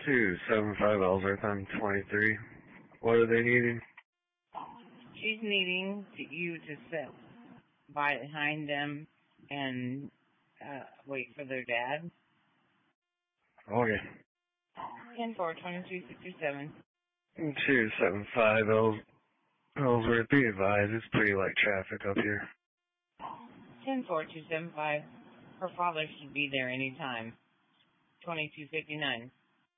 275 Ellsworth on 23. What are they needing? She's needing you to sit behind them and wait for their dad. Okay. 10-4, 2267. 275 Ellsworth. Be advised, it's pretty light traffic up here. 10-4, 275. Her father should be there anytime. 2259.